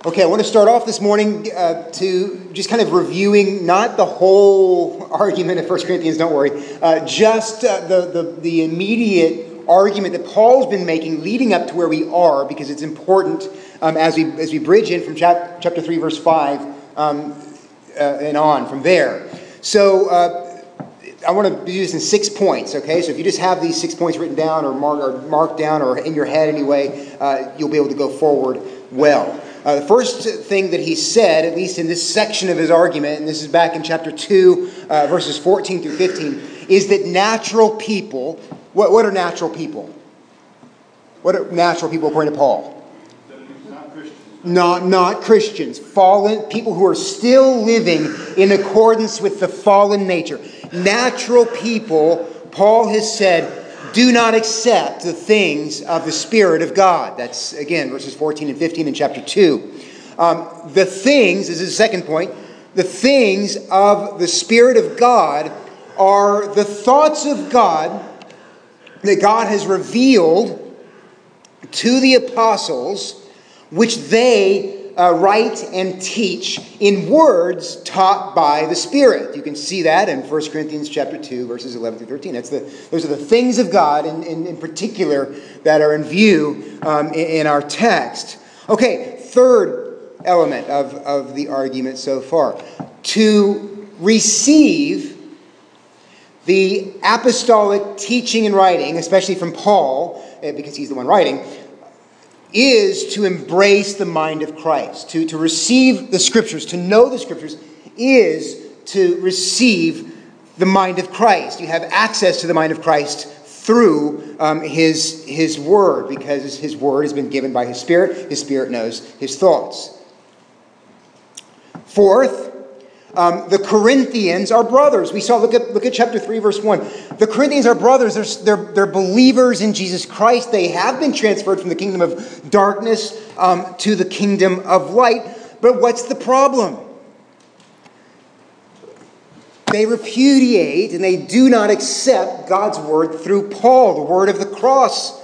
Okay, I want to start off this morning to just kind of reviewing not the whole argument of 1 Corinthians, don't worry, just the immediate argument that Paul's been making leading up to where we are, because it's important as we bridge in from chapter 3, verse 5 and on from there. So I want to do this in 6 points, okay? So if you just have these 6 points written down or marked down or in your head anyway, you'll be able to go forward well. The first thing that he said, at least in this section of his argument, and this is back in chapter 2, verses 14 through 15, is that natural people, what are natural people? What are natural people according to Paul? Not Christians. Not Christians. Fallen people who are still living in accordance with the fallen nature. Natural people, Paul has said, do not accept the things of the Spirit of God. That's, again, verses 14 and 15 in chapter 2. The things, this is the second point, the things of the Spirit of God are the thoughts of God that God has revealed to the apostles, which they write and teach in words taught by the Spirit. You can see that in 1 Corinthians chapter 2, verses 11 through 13. Those are the things of God in particular that are in view in our text. Okay, third element of the argument so far. To receive the apostolic teaching and writing, especially from Paul, because he's the one writing, is to embrace the mind of Christ. To receive the Scriptures, to know the Scriptures, is to receive the mind of Christ. You have access to the mind of Christ through His Word, because His Word has been given by His Spirit. His Spirit knows His thoughts. Fourth, the Corinthians are brothers. We saw, look at chapter 3, verse 1. The Corinthians are brothers. They're believers in Jesus Christ. They have been transferred from the kingdom of darkness to the kingdom of light. But what's the problem? They repudiate and they do not accept God's word through Paul, the word of the cross.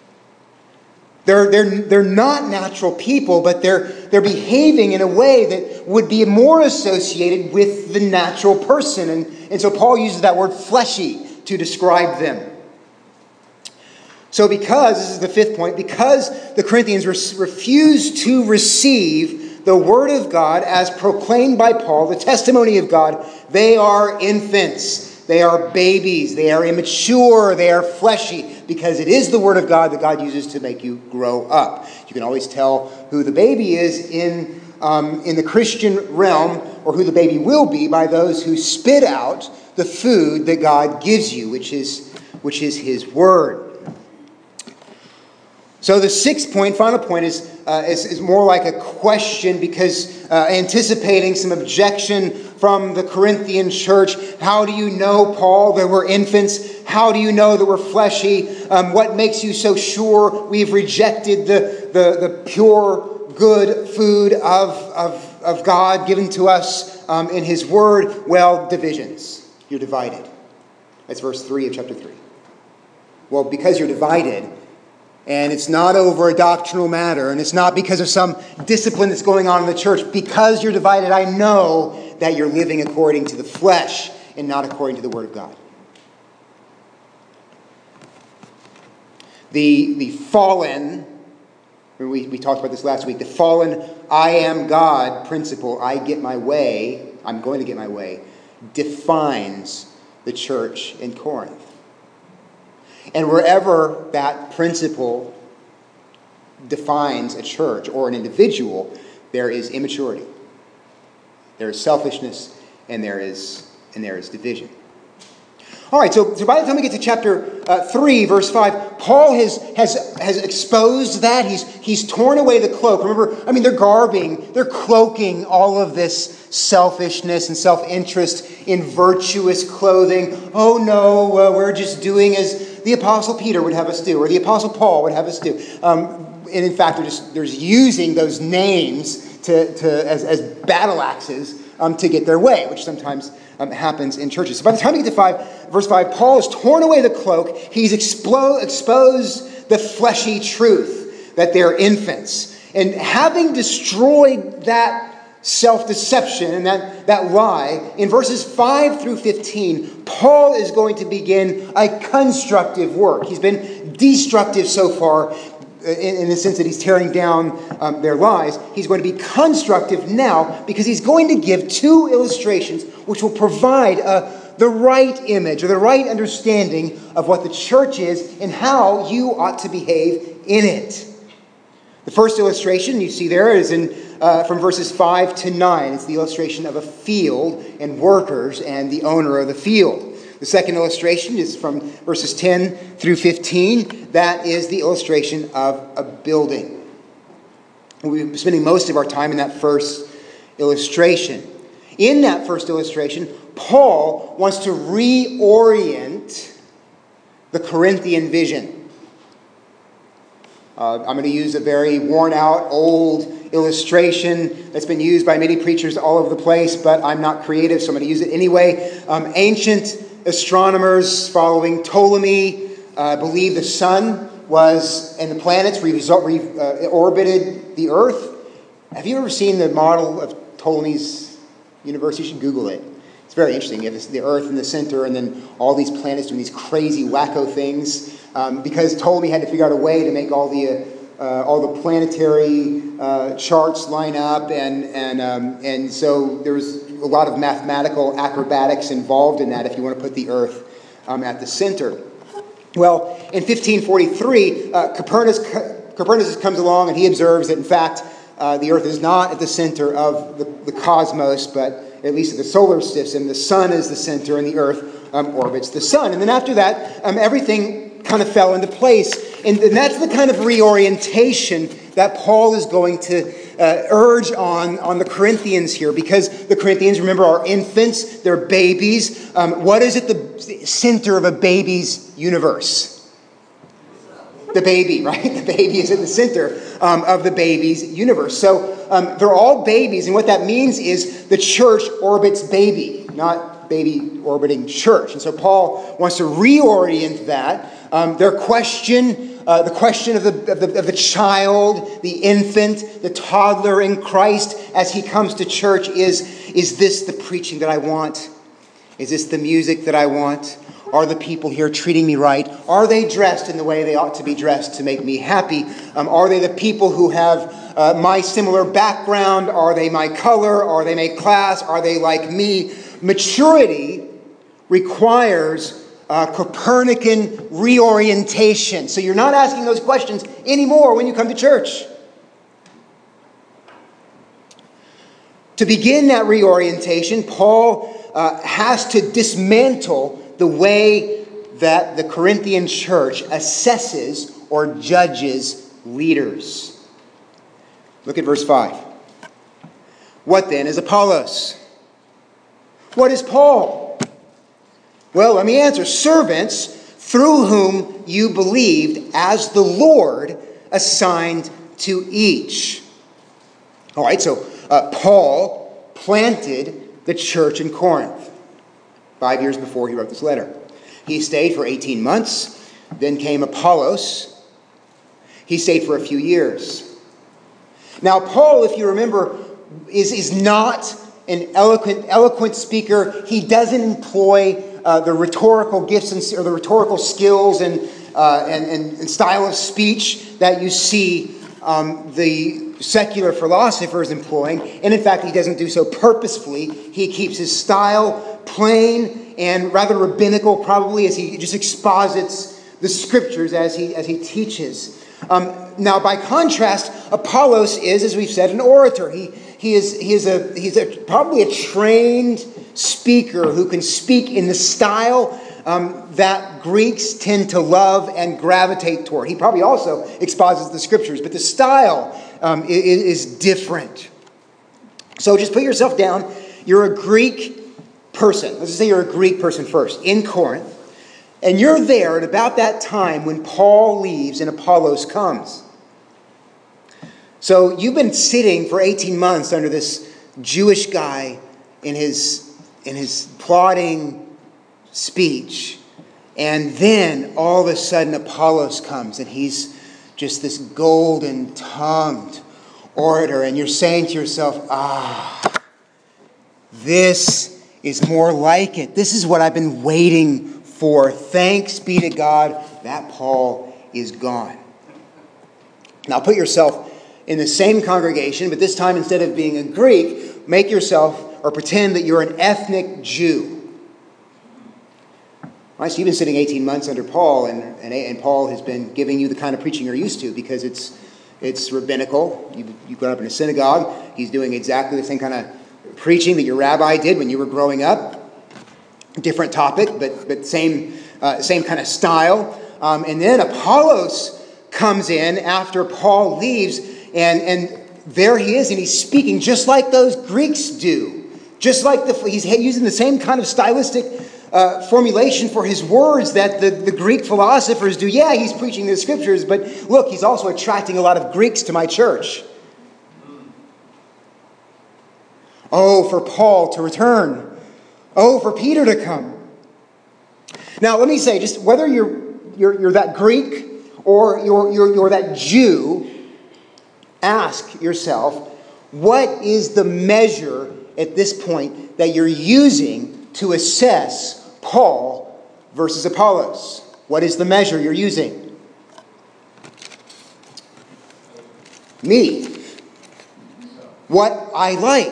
They're not natural people, but they're behaving in a way that would be more associated with the natural person. And so Paul uses that word fleshy to describe them. So because, this is the fifth point, because the Corinthians refuse to receive the word of God as proclaimed by Paul, the testimony of God, they are infants. They are babies. They are immature. They are fleshy, because it is the Word of God that God uses to make you grow up. You can always tell who the baby is in the Christian realm, or who the baby will be, by those who spit out the food that God gives you, which is His Word. So the sixth point, final point, is more like a question, because anticipating some objection from the Corinthian church. How do you know, Paul, that we're infants? How do you know that we're fleshy? What makes you so sure we've rejected the pure, good food of God given to us in His Word? Well, divisions. You're divided. That's verse 3 of chapter 3. Well, because you're divided, and it's not over a doctrinal matter, and it's not because of some discipline that's going on in the church. Because you're divided, I know that you're living according to the flesh and not according to the Word of God. The fallen, we talked about this last week, the fallen I am God principle, I get my way, I'm going to get my way, defines the church in Corinth. And wherever that principle defines a church or an individual, there is immaturity. There is selfishness, and there is division. All right, so by the time we get to chapter 3, verse 5, Paul has exposed that. He's torn away the cloak. Remember, they're cloaking all of this selfishness and self-interest in virtuous clothing. Oh no, we're just doing as the Apostle Peter would have us do, or the Apostle Paul would have us do. And in fact, they're just using those names as battle axes to get their way, which sometimes happens in churches. So by the time we get to verse 5, Paul has torn away the cloak. He's exposed the fleshy truth that they're infants. And having destroyed that self-deception and that lie, in verses 5 through 15, Paul is going to begin a constructive work. He's been destructive so far in the sense that he's tearing down their lies. He's going to be constructive now because he's going to give two illustrations which will provide the right image or the right understanding of what the church is and how you ought to behave in it. The first illustration you see there is from verses 5 to 9. It's the illustration of a field and workers and the owner of the field. The second illustration is from verses 10 through 15. That is the illustration of a building. We've been spending most of our time in that first illustration. In that first illustration, Paul wants to reorient the Corinthian vision. I'm going to use a very worn-out, old illustration that's been used by many preachers all over the place, but I'm not creative, so I'm going to use it anyway. Ancient astronomers following Ptolemy believed the sun and the planets orbited the Earth. Have you ever seen the model of Ptolemy's universe? You should Google it. It's very interesting. You have the Earth in the center and then all these planets doing these crazy wacko things because Ptolemy had to figure out a way to make all the planetary charts line up, and so there was a lot of mathematical acrobatics involved in that if you want to put the Earth at the center. Well, in 1543, Copernicus comes along and he observes that, in fact, the Earth is not at the center of the cosmos, but at least of the solar system. The sun is the center and the Earth orbits the sun. And then after that, everything kind of fell into place. And that's the kind of reorientation that Paul is going to urge on the Corinthians here, because the Corinthians, remember, are infants, they're babies. What is at the center of a baby's universe? The baby, right? The baby is at the center of the baby's universe. So they're all babies, and what that means is the church orbits baby, not baby orbiting church. And so Paul wants to reorient that. The question of the child, the infant, the toddler in Christ as he comes to church is this the preaching that I want? Is this the music that I want? Are the people here treating me right? Are they dressed in the way they ought to be dressed to make me happy? Are they the people who have my similar background? Are they my color? Are they my class? Are they like me? Maturity requires Copernican reorientation. So you're not asking those questions anymore when you come to church. To begin that reorientation, Paul has to dismantle the way that the Corinthian church assesses or judges leaders. Look at verse 5. What then is Apollos? What is Paul? Well, let me answer. Servants through whom you believed, as the Lord assigned to each. All right, so Paul planted the church in Corinth 5 years before he wrote this letter. He stayed for 18 months. Then came Apollos. He stayed for a few years. Now, Paul, if you remember, is not an eloquent speaker. He doesn't employ the rhetorical gifts or the rhetorical skills and style of speech that you see the secular philosophers employing. And in fact, he doesn't do so purposefully. He keeps his style plain and rather rabbinical, probably, as he just exposits the scriptures as he teaches. Now, by contrast, Apollos is, as we've said, an orator. He's probably a trained speaker who can speak in the style that Greeks tend to love and gravitate toward. He probably also exposits the scriptures, but the style is different. So just put yourself down. You're a Greek person. Let's just say you're a Greek person first in Corinth. And you're there at about that time when Paul leaves and Apollos comes. So you've been sitting for 18 months under this Jewish guy in his plodding speech. And then all of a sudden Apollos comes and he's just this golden-tongued, orator, and you're saying to yourself, this is more like it. This is what I've been waiting for. Thanks be to God that Paul is gone. Now put yourself in the same congregation, but this time instead of being a Greek, make yourself or pretend that you're an ethnic Jew. Right, so you've been sitting 18 months under Paul, and Paul has been giving you the kind of preaching you're used to because it's rabbinical. You've grown up in a synagogue. He's doing exactly the same kind of preaching that your rabbi did when you were growing up. Different topic, but same kind of style. And then Apollos comes in after Paul leaves, and there he is, and he's speaking just like those Greeks do. Just like he's using the same kind of stylistic formulation for his words that the Greek philosophers do. Yeah, he's preaching the scriptures, but look, he's also attracting a lot of Greeks to my church. Oh, for Paul to return. Oh, for Peter to come. Now, let me say, just whether you're that Greek or you're that Jew, ask yourself, what is the measure at this point that you're using to assess Paul versus Apollos? What is the measure you're using? Me. What I like.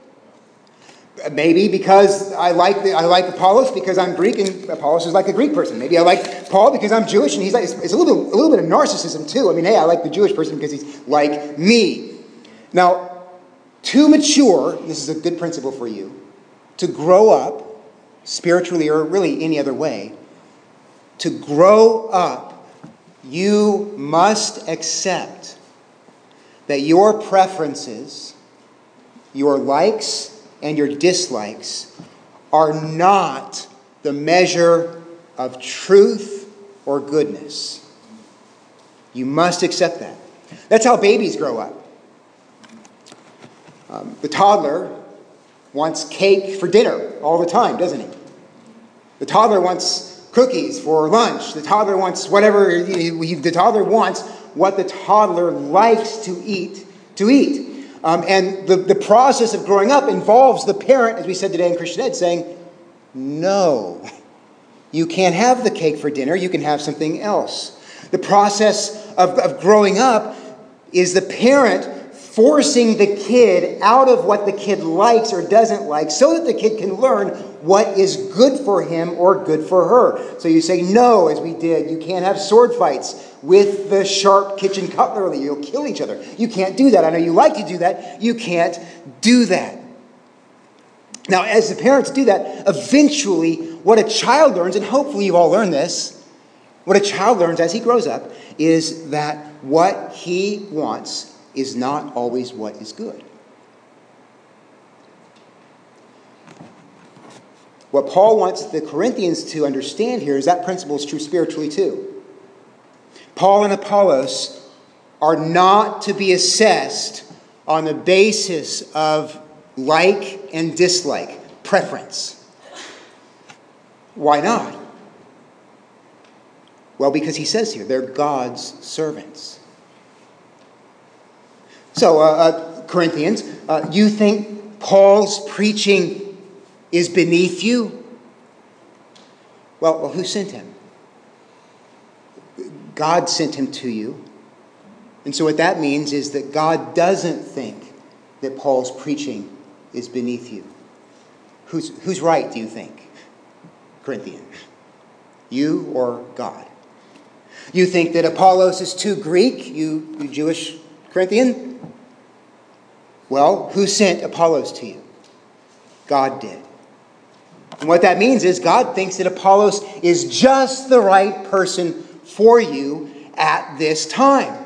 Maybe because I like Apollos because I'm Greek and Apollos is like a Greek person. Maybe I like Paul because I'm Jewish and he's like, it's a little bit of narcissism too. I mean, hey, I like the Jewish person because he's like me. Now, to mature, this is a good principle for you, to grow up spiritually or really any other way, to grow up, you must accept that your preferences, your likes, and your dislikes are not the measure of truth or goodness. You must accept that. That's how babies grow up. The toddler wants cake for dinner all the time, doesn't he? The toddler wants cookies for lunch. The toddler wants whatever. The toddler wants what the toddler likes to eat. And the process of growing up involves the parent, as we said today in Christian Ed, saying, no, you can't have the cake for dinner. You can have something else. The process of growing up is the parent forcing the kid out of what the kid likes or doesn't like so that the kid can learn what is good for him or good for her. So you say, no, as we did, you can't have sword fights with the sharp kitchen cutlery. You'll kill each other. You can't do that. I know you like to do that. You can't do that. Now, as the parents do that, eventually what a child learns, and hopefully you've all learned this, what a child learns as he grows up is that what he wants is not always what is good. What Paul wants the Corinthians to understand here is that principle is true spiritually too. Paul and Apollos are not to be assessed on the basis of like and dislike, preference. Why not? Well, because he says here, they're God's servants. So, Corinthians, you think Paul's preaching is beneath you? Well, who sent him? God sent him to you. And so what that means is that God doesn't think that Paul's preaching is beneath you. Who's right, do you think, Corinthian? You or God? You think that Apollos is too Greek, you Jewish Corinthian? Well, who sent Apollos to you? God did. And what that means is God thinks that Apollos is just the right person for you at this time.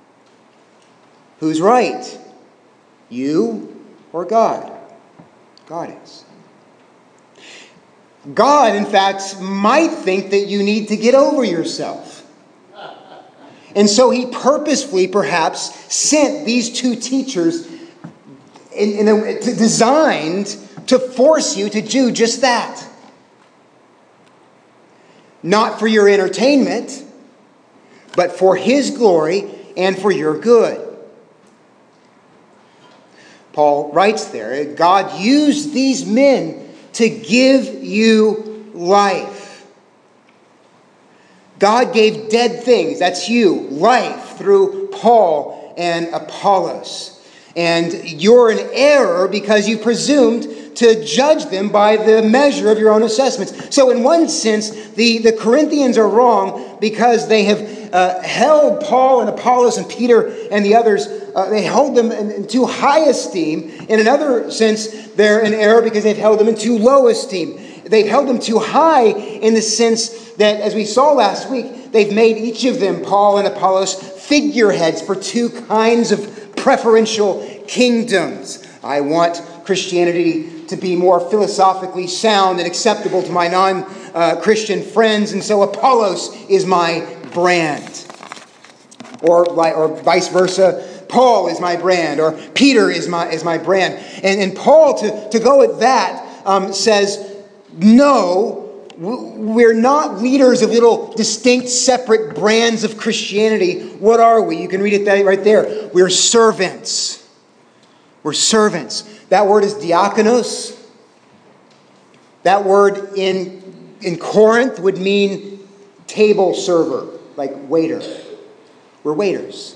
Who's right? You or God? God is. God, in fact, might think that you need to get over yourself. And so he purposefully, perhaps, sent these two teachers designed to force you to do just that. Not for your entertainment, but for his glory and for your good. Paul writes there. God used these men to give you life. God gave dead things, that's you, life through Paul and Apollos. And you're in error because you presumed to judge them by the measure of your own assessments. So in one sense, the Corinthians are wrong because they have held Paul and Apollos and Peter and the others, they hold them in too high esteem. In another sense, they're in error because they've held them in too low esteem. They've held them too high in the sense that, as we saw last week, they've made each of them, Paul and Apollos, figureheads for two kinds of preferential kingdoms. I want Christianity to be more philosophically sound and acceptable to my non-Christian friends, and so Apollos is my brand. Or vice versa, Paul is my brand, or Peter is my brand. And Paul, to go at that, says, no, we're not leaders of little distinct separate brands of Christianity. What are we? You can read it right there. We're servants. We're servants. That word is diakonos. That word in Corinth would mean table server, like waiter. We're waiters.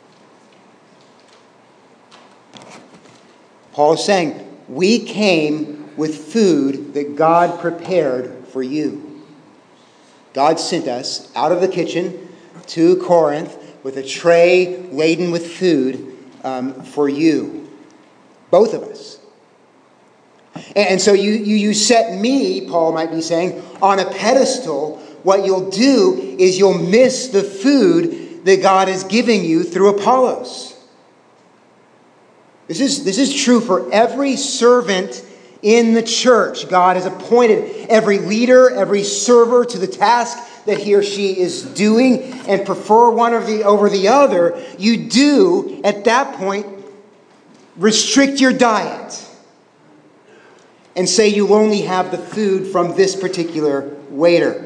Paul is saying, we came with food that God prepared for you. God sent us out of the kitchen to Corinth with a tray laden with food for you. Both of us. And so you set me, Paul might be saying, on a pedestal. What you'll do is you'll miss the food that God is giving you through Apollos. This is true for every servant in the church. God has appointed every leader, every server to the task that he or she is doing, and prefer one over the other. You do, at that point, restrict your diet and say you only have the food from this particular waiter.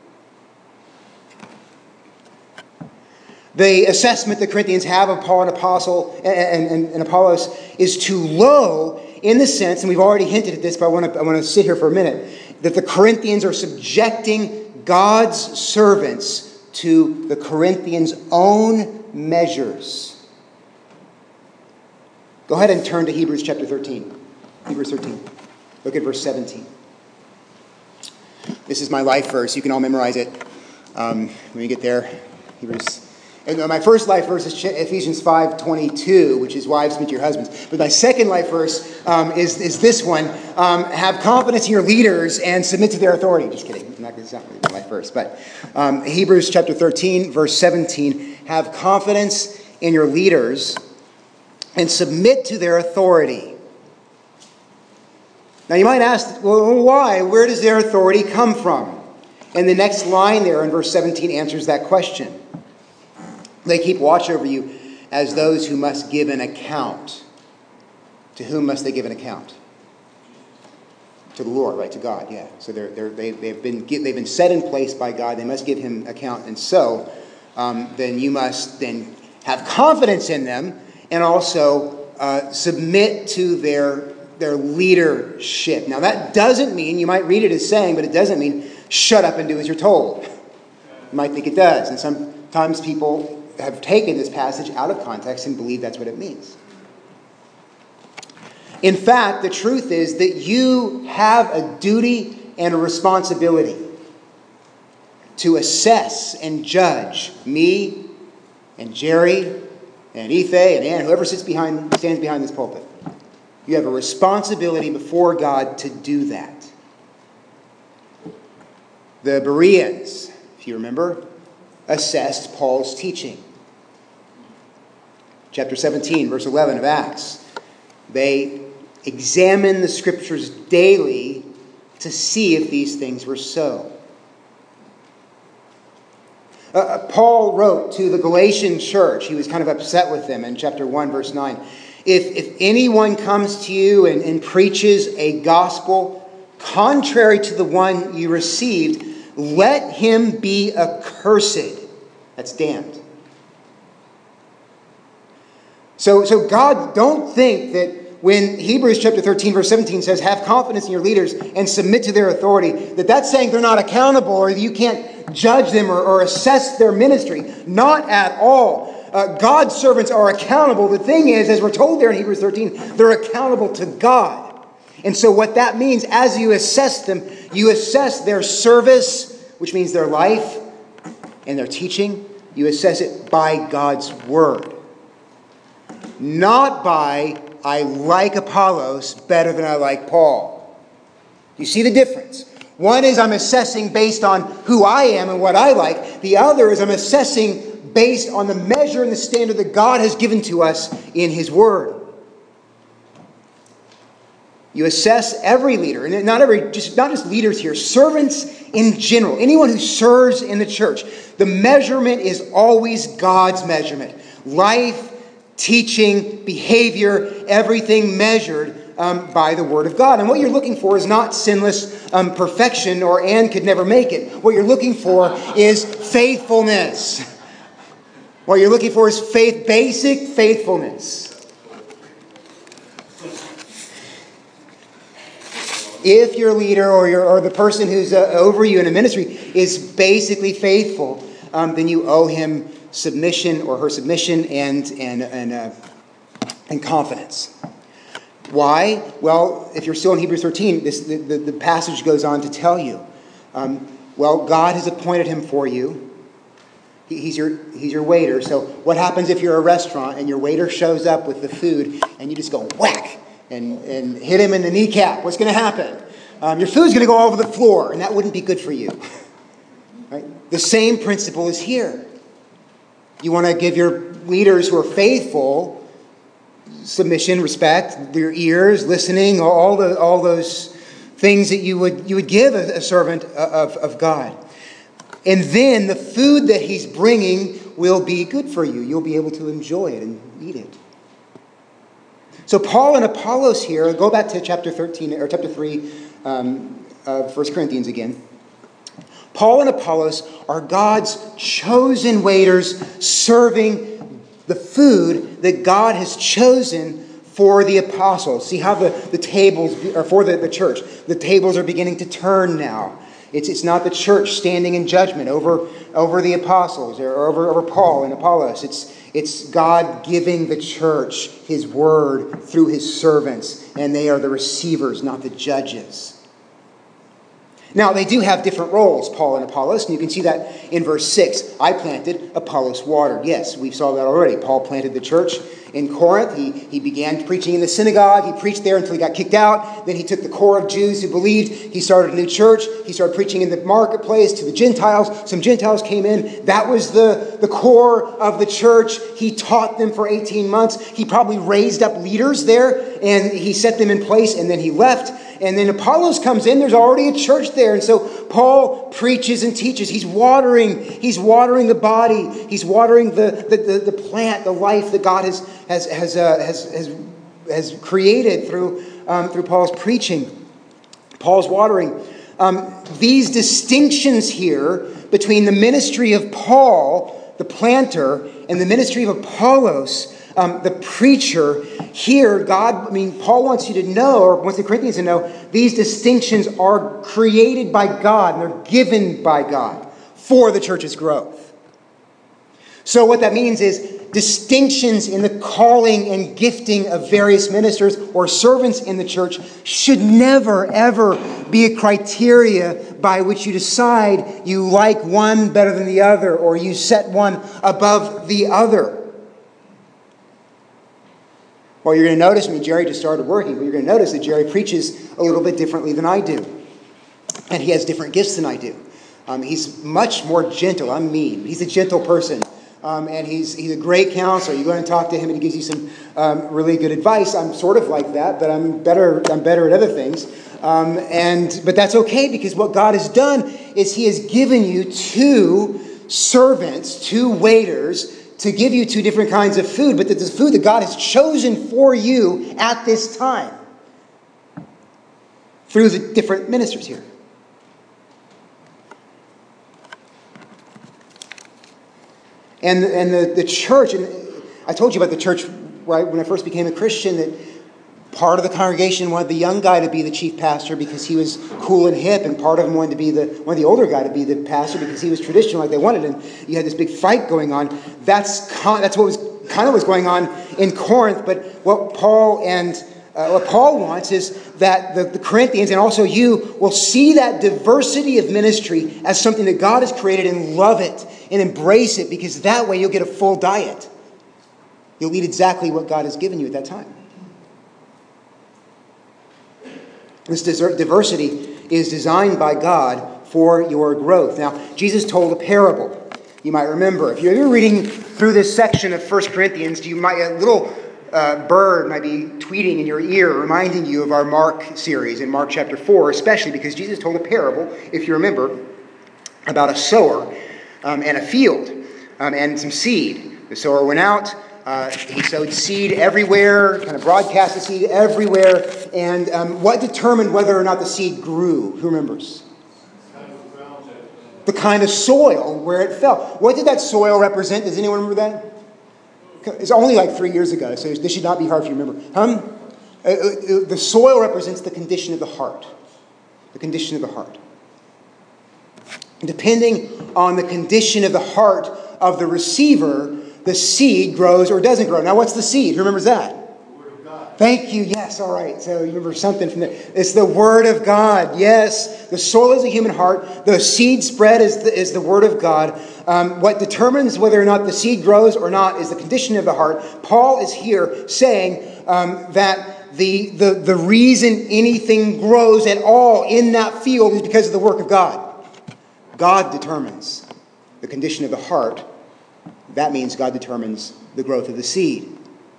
The assessment the Corinthians have of Paul and Apollos is too low in the sense, and we've already hinted at this, but I want to sit here for a minute, that the Corinthians are subjecting God's servants to the Corinthians' own measures. Go ahead and turn to Hebrews chapter 13. Hebrews 13. Look at verse 17. This is my life verse. You can all memorize it when you get there. Hebrews. And my first life verse is Ephesians 5:22, which is wives, submit to your husbands. But my second life verse is this one: have confidence in your leaders and submit to their authority. Just kidding. It's not really my life verse, but Hebrews chapter 13, verse 17: have confidence in your leaders and submit to their authority. Now you might ask, well, why? Where does their authority come from? And the next line there in verse 17 answers that question. They keep watch over you as those who must give an account. To whom must they give an account? To the Lord, right? To God, yeah. So they've been set in place by God. They must give him account. And so then you must then have confidence in them and also submit to their leadership. Now that doesn't mean, you might read it as saying, but it doesn't mean shut up and do as you're told. You might think it does. And sometimes people have taken this passage out of context and believe that's what it means. In fact, the truth is that you have a duty and a responsibility to assess and judge me and Jerry and Ife and Ann, whoever stands behind this pulpit. You have a responsibility before God to do that. The Bereans, if you remember, assessed Paul's teaching. Chapter 17, verse 11 of Acts. They examined the scriptures daily to see if these things were so. Paul wrote to the Galatian church. He was kind of upset with them in chapter 1, verse 9. If anyone comes to you and preaches a gospel contrary to the one you received, let him be accursed. That's damned. So God, don't think that When Hebrews chapter 13, verse 17 says, have confidence in your leaders and submit to their authority, that's saying they're not accountable or you can't judge them or assess their ministry. Not at all. God's servants are accountable. The thing is, as we're told there in Hebrews 13, they're accountable to God. And so what that means, as you assess them, you assess their service, which means their life and their teaching. You assess it by God's word. Not by, I like Apollos better than I like Paul. You see the difference? One is I'm assessing based on who I am and what I like. The other is I'm assessing based on the measure and the standard that God has given to us in His Word. You assess every leader, and not just leaders here, servants in general, anyone who serves in the church. The measurement is always God's measurement. Life, teaching, behavior, everything measured by the Word of God. And what you're looking for is not sinless perfection or Anne could never make it. What you're looking for is faithfulness. What you're looking for is basic faithfulness. If your leader or the person who's over you in a ministry is basically faithful, then you owe him submission or her submission and confidence. Why? Well, if you're still in Hebrews 13, the passage goes on to tell you. God has appointed him for you. He's your waiter. So what happens if you're a restaurant and your waiter shows up with the food and you just go whack and hit him in the kneecap? What's going to happen? Your food's going to go all over the floor, and that wouldn't be good for you. Right? The same principle is here. You want to give your leaders who are faithful submission, respect, their ears, listening, all those things that you would give a servant of God. And then the food that he's bringing will be good for you. You'll be able to enjoy it and eat it. So Paul and Apollos here, go back to chapter 13 or chapter 3 of 1 Corinthians again. Paul and Apollos are God's chosen waiters serving the food that God has chosen for the apostles. See how the tables are for the church. The tables are beginning to turn now. It's not the church standing in judgment over the apostles or over Paul and Apollos. It's God giving the church His word through His servants, and they are the receivers, not the judges. Now, they do have different roles, Paul and Apollos, and you can see that in verse 6. I planted, Apollos watered. Yes, we saw that already. Paul planted the church in Corinth. He began preaching in the synagogue. He preached there until he got kicked out. Then he took the core of Jews who believed. He started a new church. He started preaching in the marketplace to the Gentiles. Some Gentiles came in. That was the core of the church. He taught them for 18 months. He probably raised up leaders there, and he set them in place, and then he left. And then Apollos comes in. There's already a church there. And so Paul preaches and teaches. He's watering the body. He's watering the plant, the life that God has created through Paul's preaching. Paul's watering. These distinctions here between the ministry of Paul, the planter, and the ministry of Apollos, the preacher, here, Paul wants you to know, or wants the Corinthians to know, these distinctions are created by God, and they're given by God for the church's growth. So what that means is distinctions in the calling and gifting of various ministers or servants in the church should never, ever be a criteria by which you decide you like one better than the other, or you set one above the other. Well, you're going to notice, Jerry just started working, but you're going to notice that Jerry preaches a little bit differently than I do. And he has different gifts than I do. He's much more gentle. I'm mean. He's a gentle person. And he's a great counselor. You go and talk to him and he gives you some really good advice. I'm sort of like that, but I'm better at other things. But that's okay, because what God has done is He has given you two servants, two waiters, to give you two different kinds of food, but this food that God has chosen for you at this time through the different ministers here. And the church, and I told you about the church right when I first became a Christian, that Part of the congregation wanted the young guy to be the chief pastor because he was cool and hip, and part of them wanted the older guy to be the pastor because he was traditional like they wanted. And you had this big fight going on. That's what was kind of what's going on in Corinth. But what Paul wants is that the Corinthians and also you will see that diversity of ministry as something that God has created and love it and embrace it, because that way you'll get a full diet. You'll eat exactly what God has given you at that time. This diversity is designed by God for your growth. Now, Jesus told a parable. You might remember. If you're reading through this section of 1 Corinthians, a little bird might be tweeting in your ear, reminding you of our Mark series in Mark chapter 4, especially because Jesus told a parable, if you remember, about a sower and a field and some seed. The sower went out. He sowed seed everywhere, kind of broadcast the seed everywhere. And what determined whether or not the seed grew? Who remembers? The kind of soil where it fell. What did that soil represent? Does anyone remember that? It's only like 3 years ago, so this should not be hard for you to remember. The soil represents the condition of the heart. The condition of the heart. Depending on the condition of the heart of the receiver, the seed grows or doesn't grow. Now, what's the seed? Who remembers that? The Word of God. Thank you. Yes, all right. So you remember something from there. It's the Word of God. Yes, the soul is a human heart. The seed spread is the Word of God. What determines whether or not the seed grows or not is the condition of the heart. Paul is here saying that the reason anything grows at all in that field is because of the work of God. God determines the condition of the heart. That means God determines the growth of the seed.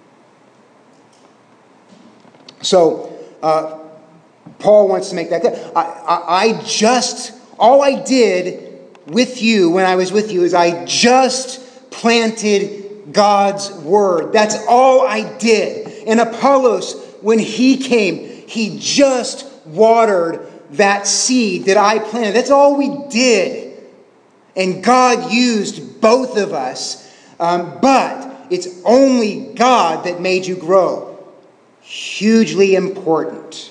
So, Paul wants to make that clear. All I did with you when I was with you is I just planted God's word. That's all I did. And Apollos, when he came, he just watered that seed that I planted. That's all we did. And God used both of us. But it's only God that made you grow. Hugely important.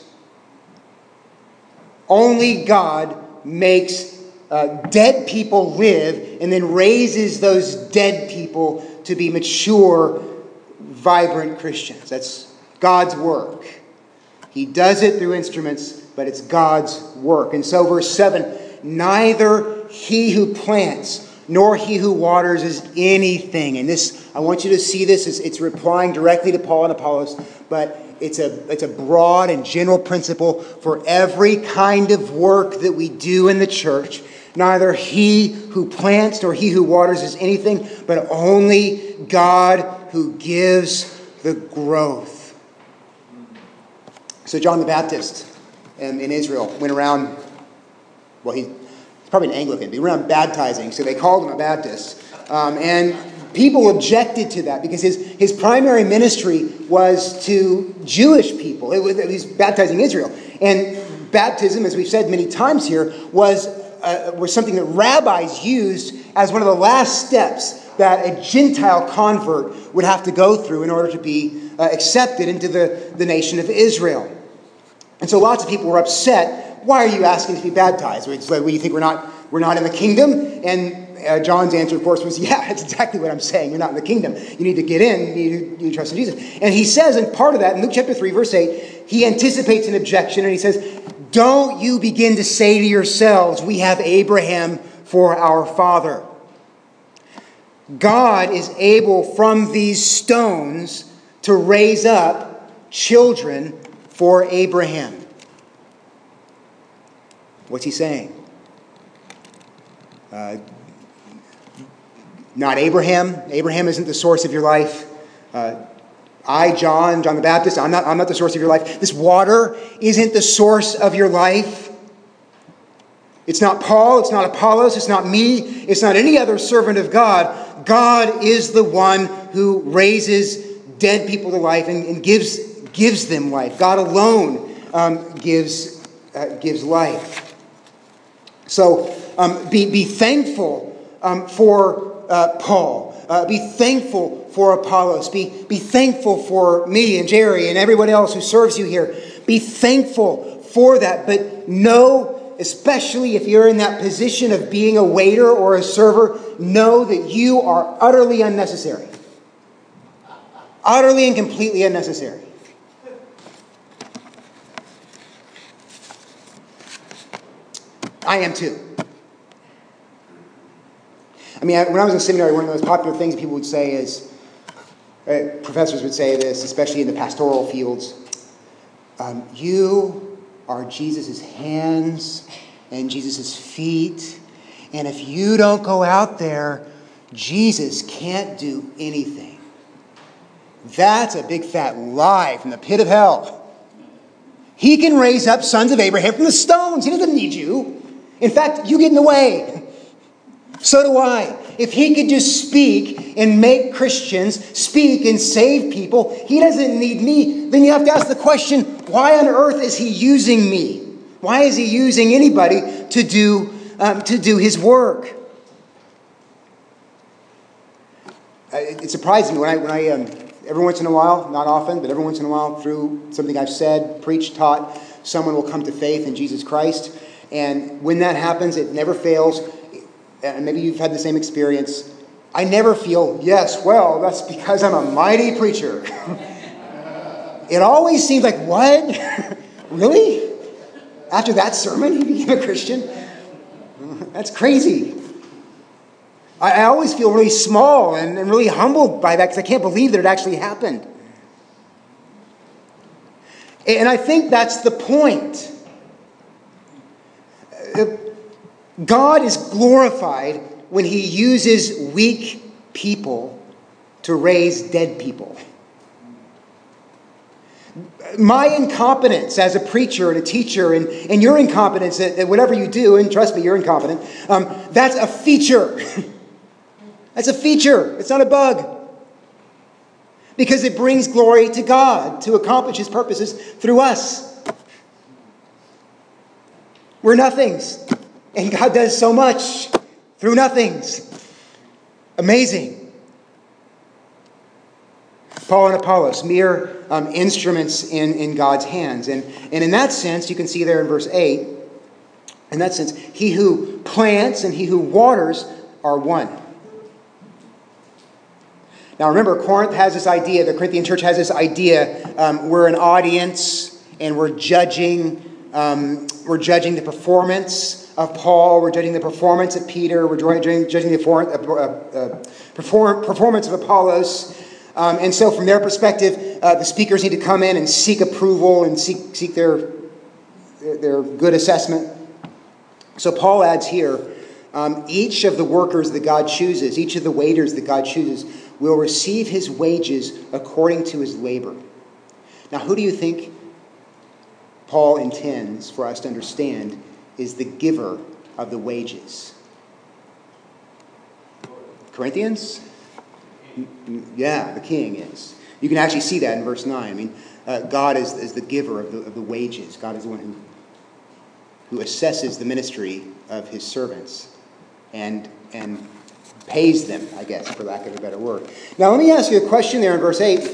Only God makes dead people live and then raises those dead people to be mature, vibrant Christians. That's God's work. He does it through instruments, but it's God's work. And so verse 7, neither he who plants nor he who waters is anything. And this, I want you to see this, it's replying directly to Paul and Apollos, but it's a broad and general principle for every kind of work that we do in the church. Neither he who plants nor he who waters is anything, but only God who gives the growth. So John the Baptist in Israel went around, he's probably an Anglican, but he went around baptizing, so they called him a Baptist. And people objected to that because his primary ministry was to Jewish people. He's baptizing Israel. And baptism, as we've said many times here, was something that rabbis used as one of the last steps that a Gentile convert would have to go through in order to be accepted into the nation of Israel. And so lots of people were upset. Why are you asking to be baptized? It's like, well, you think we're not in the kingdom? And John's answer, of course, was, yeah, that's exactly what I'm saying. You're not in the kingdom. You need to get in. You need to trust in Jesus. And he says, and part of that, in Luke chapter 3, verse 8, he anticipates an objection, and he says, don't you begin to say to yourselves, we have Abraham for our father. God is able from these stones to raise up children for Abraham. What's he saying? Not Abraham. Abraham isn't the source of your life. John the Baptist, I'm not the source of your life. This water isn't the source of your life. It's not Paul, it's not Apollos, it's not me, it's not any other servant of God. God is the one who raises dead people to life and gives them life. God alone gives life. So be thankful for Paul. Be thankful for Apollos. Be thankful for me and Jerry and everyone else who serves you here. Be thankful for that. But know, especially if you're in that position of being a waiter or a server, know that you are utterly unnecessary. Utterly and completely unnecessary. I am too. I mean, when I was in seminary, one of the most popular things people would say is, professors would say this, especially in the pastoral fields, you are Jesus' hands and Jesus' feet, and if you don't go out there, Jesus can't do anything. That's a big fat lie from the pit of hell. He can raise up sons of Abraham from the stones. He doesn't need you. In fact, you get in the way. So do I. If he could just speak and make Christians speak and save people, he doesn't need me. Then you have to ask the question, why on earth is he using me? Why is he using anybody to do his work? It surprises me when I every once in a while, not often, but every once in a while, through something I've said, preached, taught, someone will come to faith in Jesus Christ. And when that happens, it never fails. And maybe you've had the same experience. I never feel, yes, well, that's because I'm a mighty preacher. It always seems like, what? Really? After that sermon, he became a Christian? That's crazy. I always feel really small and really humbled by that because I can't believe that it actually happened. And I think that's the point. God is glorified when he uses weak people to raise dead people. My incompetence as a preacher and a teacher and your incompetence at whatever you do, and trust me, you're incompetent, that's a feature. That's a feature. It's not a bug. Because it brings glory to God to accomplish his purposes through us. We're nothings. And God does so much through nothings. Amazing. Paul and Apollos, mere instruments in God's hands. And in that sense, you can see there in verse 8, in that sense, he who plants and he who waters are one. Now remember, Corinth has this idea, the Corinthian church has this idea, we're an audience and we're judging the performance of Paul, we're judging the performance of Peter, we're judging the performance of Apollos. And so from their perspective, the speakers need to come in and seek approval and seek their good assessment. So Paul adds here, each of the workers that God chooses, each of the waiters that God chooses, will receive his wages according to his labor. Now, who do you think Paul intends for us to understand is the giver of the wages? Corinthians? Yeah, the king is. You can actually see that in verse 9. I mean, God is the giver of the wages. God is the one who assesses the ministry of his servants and pays them, I guess, for lack of a better word. Now, let me ask you a question there in verse 8.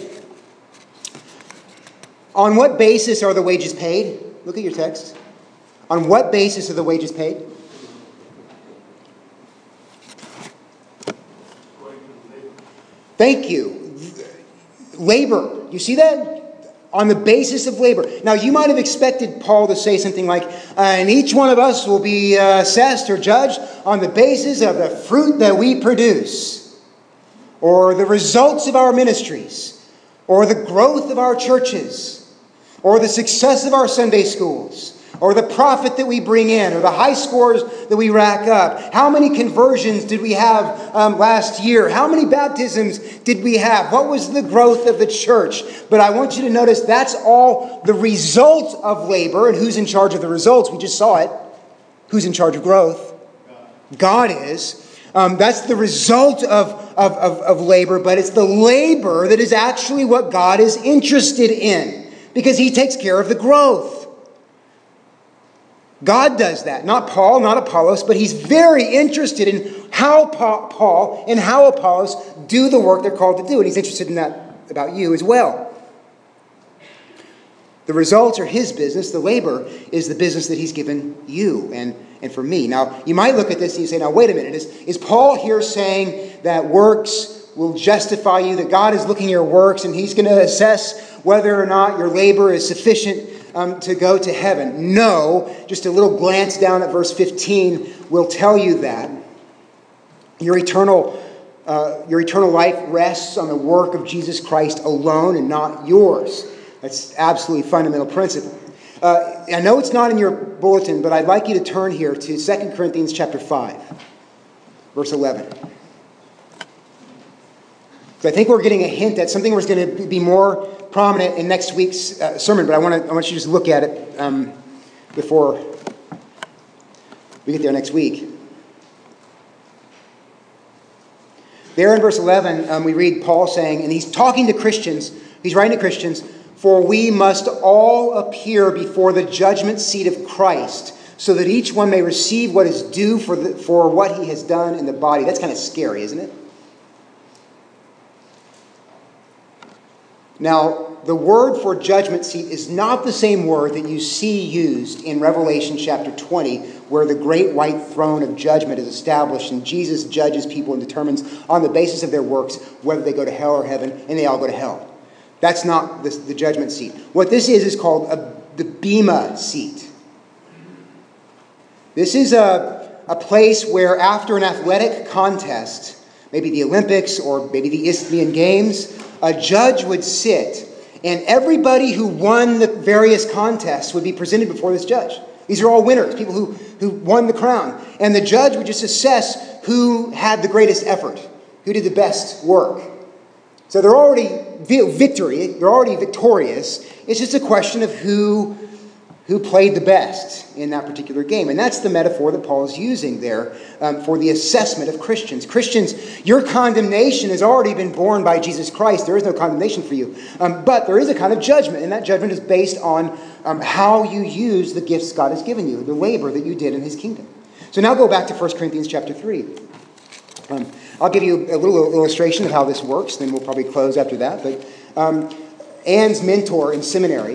On what basis are the wages paid? Look at your text. On what basis are the wages paid? Thank you. Labor. You see that? On the basis of labor. Now, you might have expected Paul to say something like, and each one of us will be assessed or judged on the basis of the fruit that we produce, or the results of our ministries, or the growth of our churches, or the success of our Sunday schools, or the profit that we bring in, or the high scores that we rack up. How many conversions did we have last year? How many baptisms did we have? What was the growth of the church? But I want you to notice that's all the result of labor. And who's in charge of the results? We just saw it. Who's in charge of growth? God is. That's the result of labor, but it's the labor that is actually what God is interested in, because he takes care of the growth. God does that. Not Paul, not Apollos, but he's very interested in how Paul and how Apollos do the work they're called to do. And he's interested in that about you as well. The results are his business. The labor is the business that he's given you and for me. Now, you might look at this and you say, now, wait a minute. Is Paul here saying that works will justify you, that God is looking at your works and he's going to assess whether or not your labor is sufficient to go to heaven? No. Just a little glance down at verse 15 will tell you that. Your eternal life rests on the work of Jesus Christ alone and not yours. That's absolutely fundamental principle. I know it's not in your bulletin, but I'd like you to turn here to 2 Corinthians chapter 5, verse 11. So I think we're getting a hint at something that's going to be more prominent in next week's sermon, but I want you to just look at it before we get there next week. There in verse 11, we read Paul saying, and he's talking to Christians, he's writing to Christians, "For we must all appear before the judgment seat of Christ, so that each one may receive what is due for what he has done in the body." That's kind of scary, isn't it? Now, the word for judgment seat is not the same word that you see used in Revelation chapter 20, where the great white throne of judgment is established and Jesus judges people and determines on the basis of their works whether they go to hell or heaven, and they all go to hell. That's not the judgment seat. What this is called the Bema seat. This is a place where after an athletic contest, maybe the Olympics or maybe the Isthmian Games, a judge would sit, and everybody who won the various contests would be presented before this judge. These are all winners, people who won the crown. And the judge would just assess who had the greatest effort, who did the best work. So they're already they're already victorious. It's just a question of who played the best in that particular game. And that's the metaphor that Paul is using there for the assessment of Christians. Christians, your condemnation has already been borne by Jesus Christ. There is no condemnation for you. But there is a kind of judgment, and that judgment is based on how you use the gifts God has given you, the labor that you did in his kingdom. So now go back to 1 Corinthians chapter 3. I'll give you a little illustration of how this works, then we'll probably close after that. But Anne's mentor in seminary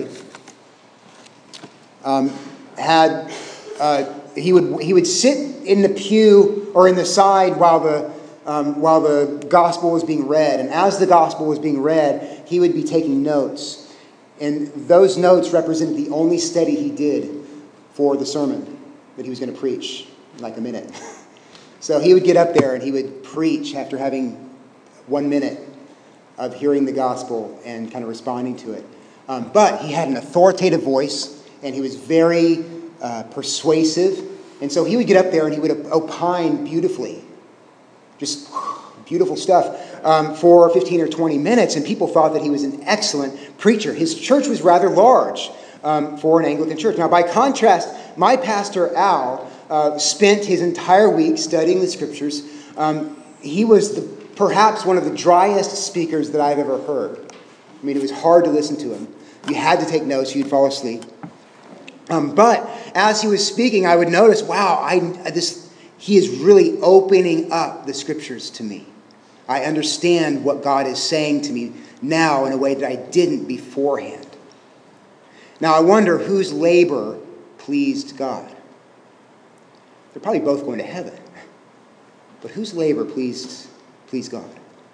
he would sit in the pew or in the side while the gospel was being read, and as the gospel was being read, he would be taking notes, and those notes represented the only study he did for the sermon that he was going to preach in like a minute. So he would get up there and he would preach after having 1 minute of hearing the gospel and kind of responding to it. But he had an authoritative voice, and he was very persuasive. And so he would get up there and he would opine beautifully. Just beautiful stuff for 15 or 20 minutes. And people thought that he was an excellent preacher. His church was rather large for an Anglican church. Now, by contrast, my pastor, Al, spent his entire week studying the scriptures. He was perhaps one of the driest speakers that I've ever heard. I mean, it was hard to listen to him. You had to take notes, you'd fall asleep. But as he was speaking, I would notice, wow, he is really opening up the scriptures to me. I understand what God is saying to me now in a way that I didn't beforehand. Now, I wonder whose labor pleased God. They're probably both going to heaven. But whose labor pleased God?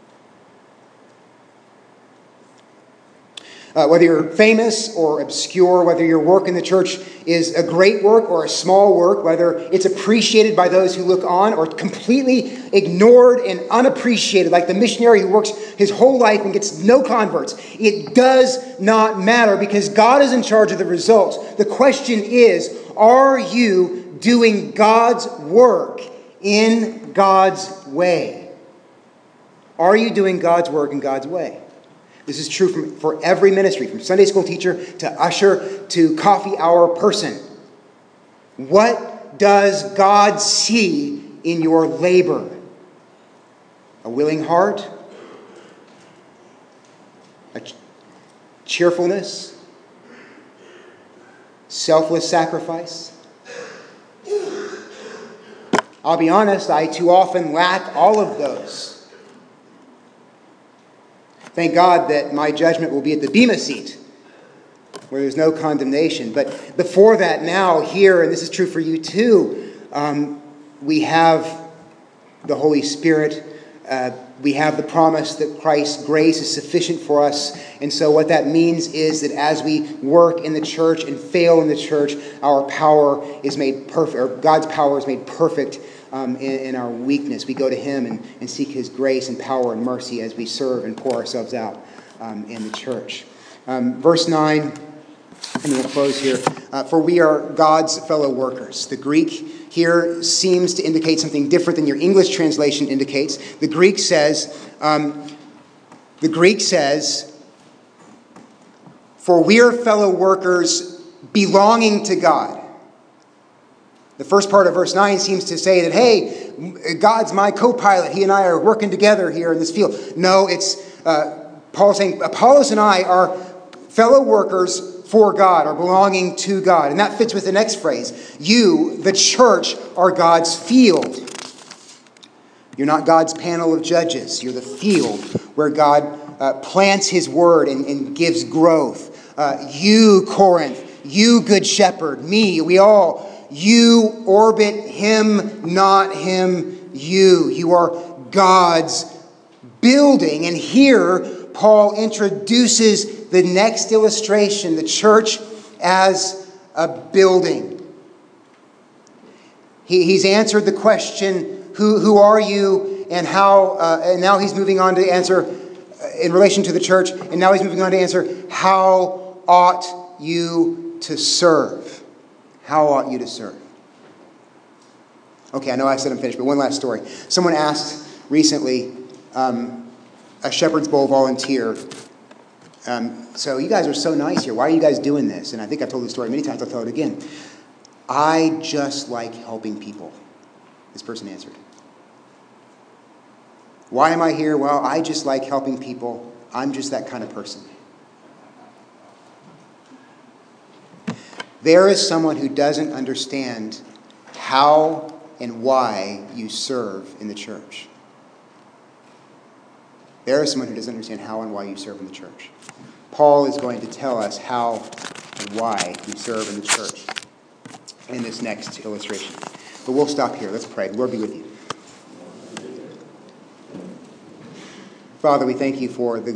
Whether you're famous or obscure, whether your work in the church is a great work or a small work, whether it's appreciated by those who look on or completely ignored and unappreciated, like the missionary who works his whole life and gets no converts, it does not matter because God is in charge of the results. The question is, are you doing God's work in God's way? Are you doing God's work in God's way? This is true for every ministry, from Sunday school teacher to usher to coffee hour person. What does God see in your labor? A willing heart? A cheerfulness? Selfless sacrifice? I'll be honest, I too often lack all of those. Thank God that my judgment will be at the Bema seat, where there's no condemnation. But before that, now, here, and this is true for you too, we have the Holy Spirit. We have the promise that Christ's grace is sufficient for us. And so what that means is that as we work in the church and fail in the church, our power is made perfect, or God's power is made perfect in our weakness. We go to Him and seek His grace and power and mercy as we serve and pour ourselves out in the church. Verse 9, and then we'll close here. For we are God's fellow workers. The Greek here seems to indicate something different than your English translation indicates. The Greek says, for we are fellow workers belonging to God. The first part of verse 9 seems to say that, hey, God's my co-pilot. He and I are working together here in this field. No, it's Paul saying Apollos and I are fellow workers for God, or belonging to God. And that fits with the next phrase. You, the church, are God's field. You're not God's panel of judges. You're the field where God plants His word and gives growth. You, Corinth, you, good shepherd, me, we all, you orbit Him, not Him, you. You are God's building. And here, Paul introduces the next illustration, the church as a building. He's answered the question, who are you, and how, and now he's moving on to answer, in relation to the church, and now he's moving on to answer, how ought you to serve? How ought you to serve? Okay, I know I said I'm finished, but one last story. Someone asked recently, a Shepherd's Bowl volunteer, so you guys are so nice here. Why are you guys doing this? And I think I've told this story many times. I'll tell it again. I just like helping people, this person answered. Why am I here? Well, I just like helping people. I'm just that kind of person. There is someone who doesn't understand how and why you serve in the church. There is someone who doesn't understand how and why you serve in the church. Paul is going to tell us how and why you serve in the church in this next illustration. But we'll stop here. Let's pray. Lord be with you. Father, we thank you for the